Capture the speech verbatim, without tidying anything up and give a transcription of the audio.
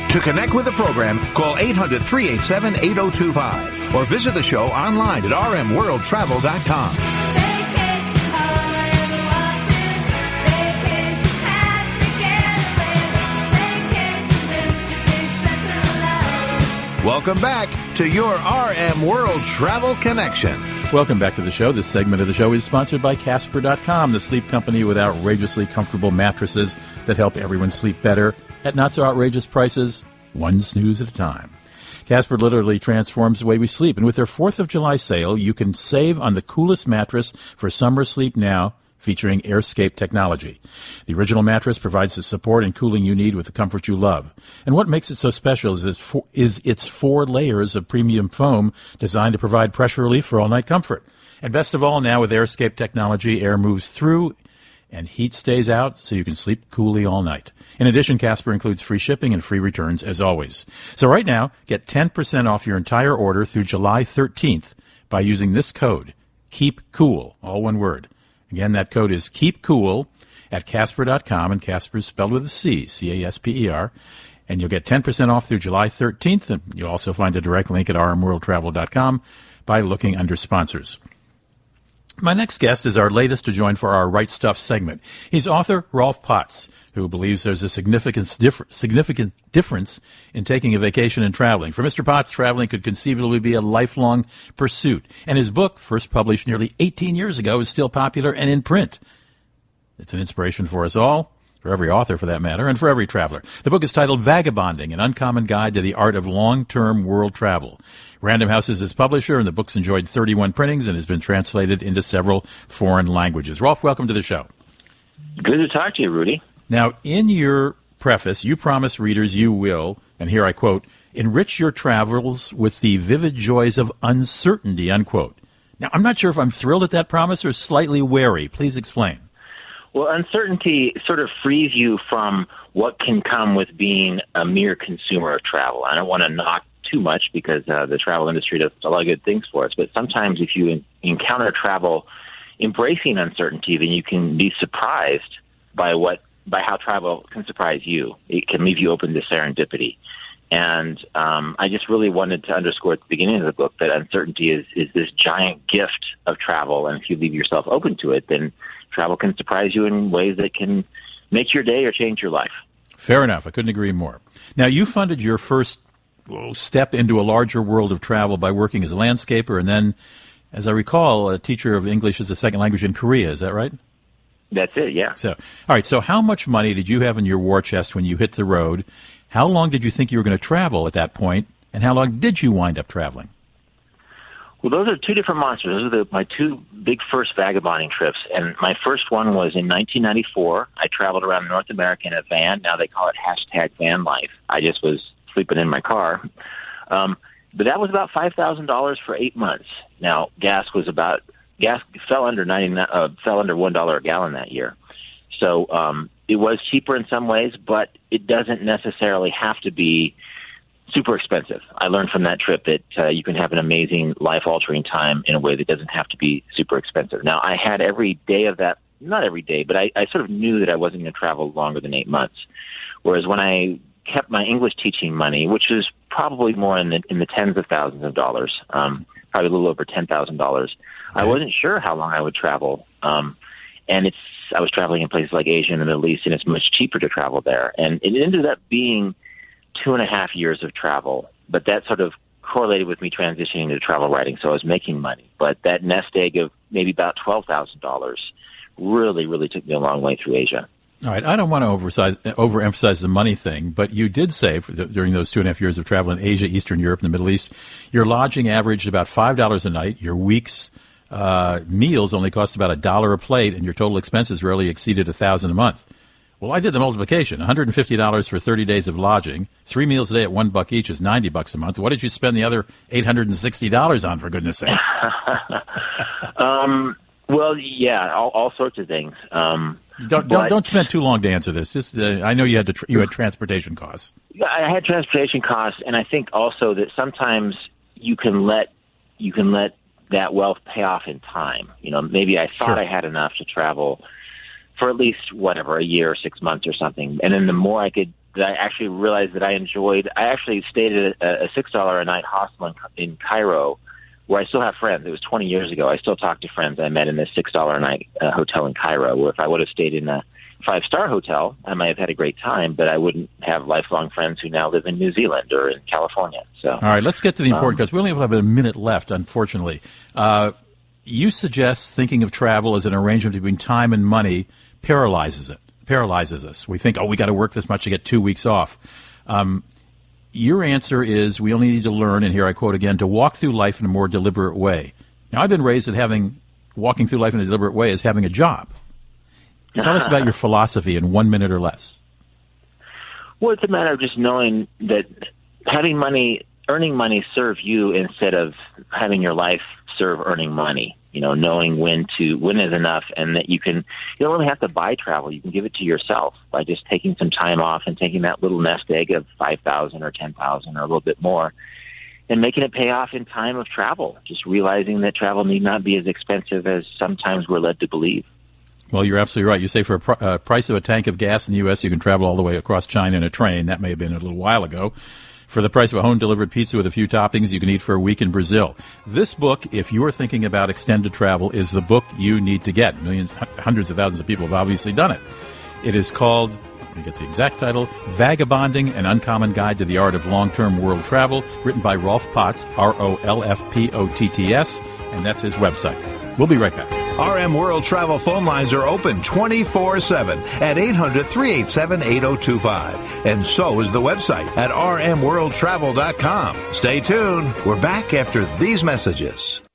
To connect with the program, call eight hundred, three eight seven, eight oh two five or visit the show online at r m world travel dot com. Welcome back to your R M World Travel Connection. Welcome back to the show. This segment of the show is sponsored by Casper dot com, the sleep company with outrageously comfortable mattresses that help everyone sleep better at not so outrageous prices, one snooze at a time. Casper literally transforms the way we sleep, and with their fourth of July sale, you can save on the coolest mattress for summer sleep now, featuring AirScape technology. The original mattress provides the support and cooling you need with the comfort you love. And what makes it so special is its four, is its four layers of premium foam designed to provide pressure relief for all-night comfort. And best of all, now with AirScape technology, air moves through and heat stays out so you can sleep coolly all night. In addition, Casper includes free shipping and free returns as always. So right now, get ten percent off your entire order through July thirteenth by using this code, KEEPCOOL, all one word. Again, that code is KEEPCOOL at Casper dot com, and Casper is spelled with a C, C A S P E R. And you'll get ten percent off through July thirteenth, and you'll also find a direct link at r m world travel dot com by looking under sponsors. My next guest is our latest to join for our Right Stuff segment. He's author Rolf Potts, who believes there's a significant, differ- significant difference in taking a vacation and traveling. For Mister Potts, traveling could conceivably be a lifelong pursuit. And his book, first published nearly eighteen years ago, is still popular and in print. It's an inspiration for us all, for every author for that matter, and for every traveler. The book is titled Vagabonding, An Uncommon Guide to the Art of Long-Term World Travel. Random House is his publisher, and the book's enjoyed thirty-one printings and has been translated into several foreign languages. Rolf, welcome to the show. Good to talk to you, Rudy. Now, in your preface, you promise readers you will, and here I quote, enrich your travels with the vivid joys of uncertainty, unquote. Now, I'm not sure if I'm thrilled at that promise or slightly wary. Please explain. Well, uncertainty sort of frees you from what can come with being a mere consumer of travel. I don't want to knock too much because uh, the travel industry does a lot of good things for us, but sometimes if you en- encounter travel embracing uncertainty, then you can be surprised by what by how travel can surprise you. It can leave you open to serendipity. And um, I just really wanted to underscore at the beginning of the book that uncertainty is, is this giant gift of travel, and if you leave yourself open to it, then travel can surprise you in ways that can make your day or change your life. Fair enough. I couldn't agree more. Now, you funded your first well, step into a larger world of travel by working as a landscaper and then, as I recall, a teacher of English as a second language in Korea. Is that right? That's it, yeah. So, all right, so how much money did you have in your war chest when you hit the road? How long did you think you were going to travel at that point, and how long did you wind up traveling? Well, those are two different monsters. Those are the, my two big first vagabonding trips, and my first one was in nineteen ninety-four. I traveled around North America in a van. Now they call it hashtag van life. I just was sleeping in my car. Um, but that was about five thousand dollars for eight months. Now, gas was about gas fell under ninety uh, fell under one dollar a gallon that year. So um, it was cheaper in some ways, but it doesn't necessarily have to be super expensive. I learned from that trip that uh, you can have an amazing life-altering time in a way that doesn't have to be super expensive. Now, I had every day of that, not every day, but I, I sort of knew that I wasn't going to travel longer than eight months. Whereas when I kept my English teaching money, which was probably more in the, in the tens of thousands of dollars, um, probably a little over ten thousand dollars, I wasn't sure how long I would travel. Um, and it's I was traveling in places like Asia and the Middle East, and it's much cheaper to travel there. And it ended up being two and a half years of travel, but that sort of correlated with me transitioning to travel writing, so I was making money. But that nest egg of maybe about twelve thousand dollars really, really took me a long way through Asia. All right, I don't want to oversize, overemphasize the money thing, but you did say for the, during those two and a half years of travel in Asia, Eastern Europe, and the Middle East, your lodging averaged about five dollars a night, your week's uh, meals only cost about a dollar a plate, and your total expenses rarely exceeded a thousand a month. Well, I did the multiplication. one hundred fifty dollars for thirty days of lodging. Three meals a day at one buck each is ninety bucks a month. What did you spend the other eight hundred sixty dollars on, for goodness sake? um, well, yeah, all, all sorts of things. Um, don't, don't don't spend too long to answer this. Just uh, I know you had to tr- you had transportation costs. I had transportation costs, and I think also that sometimes you can let you can let that wealth pay off in time. You know, maybe I thought Sure. I had enough to travel for at least, whatever, a year or six months or something. And then the more I could that I actually realized that I enjoyed. I actually stayed at a, a six dollar a night hostel in, in Cairo, where I still have friends. It was twenty years ago. I still talk to friends I met in this six dollar a night uh, hotel in Cairo, where if I would have stayed in a five-star hotel, I might have had a great time, but I wouldn't have lifelong friends who now live in New Zealand or in California. So, all right, let's get to the important, because um, we only have a minute left, unfortunately. Uh, you suggest thinking of travel as an arrangement between time and money paralyzes it, paralyzes us. We think, oh, we got to work this much to get two weeks off. Um, your answer is we only need to learn, and here I quote again, to walk through life in a more deliberate way. Now, I've been raised that having walking through life in a deliberate way is having a job. Tell us about your philosophy in one minute or less. Well, it's a matter of just knowing that having money, earning money serve you instead of having your life serve earning money. You know, knowing when to, when is enough, and that you can, you don't really have to buy travel. You can give it to yourself by just taking some time off and taking that little nest egg of five thousand or ten thousand or a little bit more and making it pay off in time of travel. Just realizing that travel need not be as expensive as sometimes we're led to believe. Well, you're absolutely right. You say for a pr- uh, price of a tank of gas in the U S, you can travel all the way across China in a train. That may have been a little while ago. For the price of a home-delivered pizza with a few toppings, you can eat for a week in Brazil. This book, if you're thinking about extended travel, is the book you need to get. Millions, hundreds of thousands of people have obviously done it. It is called, let me get the exact title, Vagabonding, An Uncommon Guide to the Art of Long-Term World Travel, written by Rolf Potts, R O L F P O T T S, and that's his website. We'll be right back. R M World Travel phone lines are open twenty-four seven at eight hundred, three eight seven, eight oh two five. And so is the website at r m world travel dot com. Stay tuned. We're back after these messages.